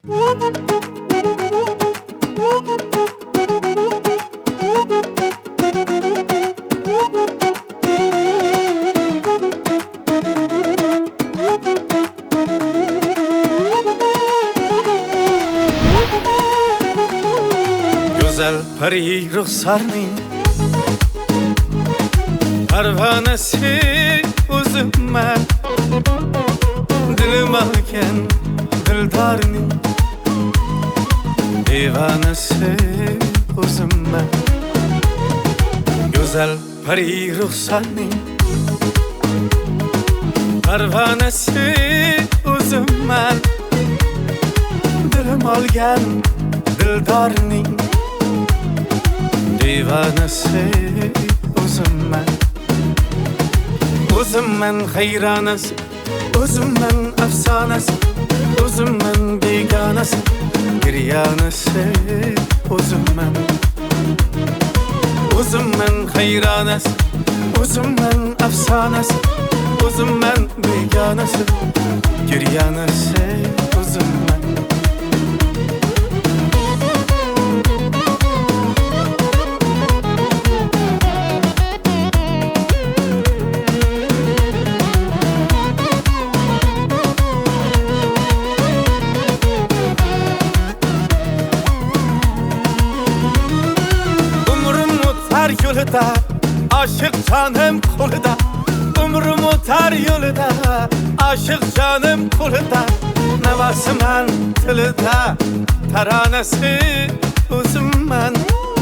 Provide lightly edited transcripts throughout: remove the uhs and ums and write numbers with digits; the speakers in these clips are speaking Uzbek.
Güzel peri ruhsarning parvanasi o'zimman, dilim olgan dildorning divanasi o'zimman. Güzel peri ruhsarning parvanasi o'zimman, dilim olgan dildorning divanasi o'zimman. O'zimman hayronasi, o'zimman afsonasi, o'zimman begonasi, giryanasi o'zimman. O'zimman hayronasi, o'zimman afsonasi, o'zimman begonasi, giryanasi o'zimman. Yolda aşık canım kulda, umrum otar yolda aşık canım kulda. Navasıman tilida taranesi o'zimman,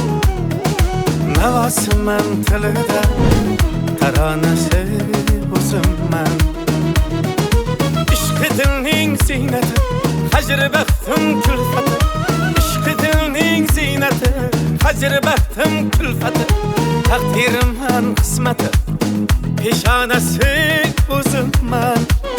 navasıman tilida taranesi o'zimman. Ishqi dilning ziynati, hajr baxtim kulfati, ishqi dilning ziynati, hajr baxtim kulfati. Takdirimman qismati, peshonasi o'zimman.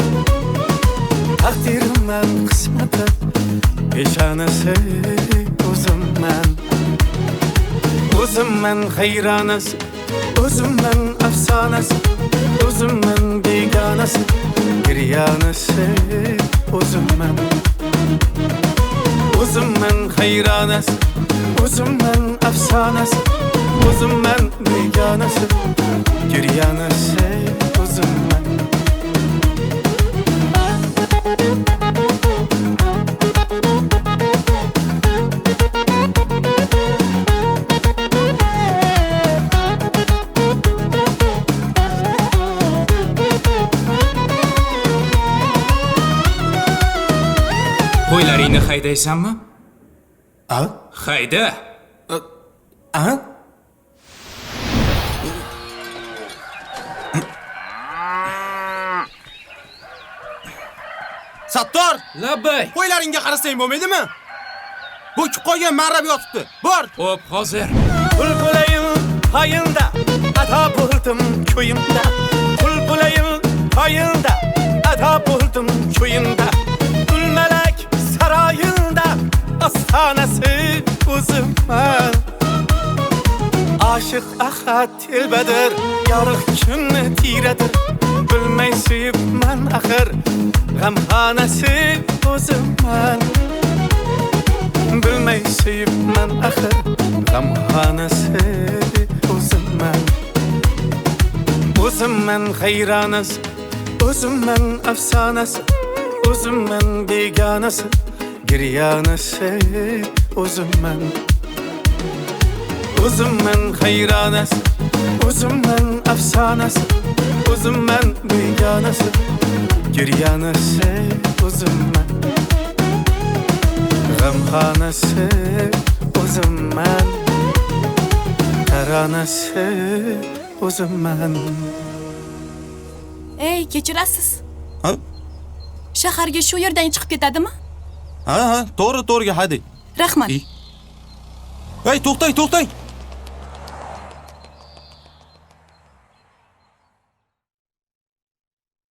Takdirimman qismati, peshonasi o'zimman. O'zimman hayronasi, o'zimman afsonasi, o'zimman begonasi, giryanasi o'zimman. O'zimman hayronasi, o'zimman afsonasi, o'zimman begonasi, giryanasi o'zimman. Qo'ylaringni haydaysanmi? A? Hayda. A? Sattor! Labbay. Qo'ylaringga qarasang bo'lmaydimi? Bo'kib qolgan marrab yotibdi. Bor! Xo'p, hozir. Bulbulayim hayında, ata buldum köyümde. Bulbulayim hayında, ata buldum köyümde. Gülmelek sarayında, astanası o'zimman. Aşık ahad tilbedir, yarıq kunni tiyredir. Bilmey suyibman axir, g'amxonasi o'zimman. Bilmey suyibman axir, g'amxonasi o'zimman. O'zimman hayronasi, o'zimman afsonasi, o'zimman begonasi, giryanasi o'zimman. O'zimman hayronasi, o'zimman afsonasi, o'zimman begonasi, giryanasi o'zimman. G'amxonasi o'zimman, taronasi o'zimman. Ey, kechirasiz. Ha? Shaharga shu yerdan chiqib ketadimi? Ha, to'g'ri, to'g'riga haydang. Rahmat. Hey, to'xtang, to'xtang.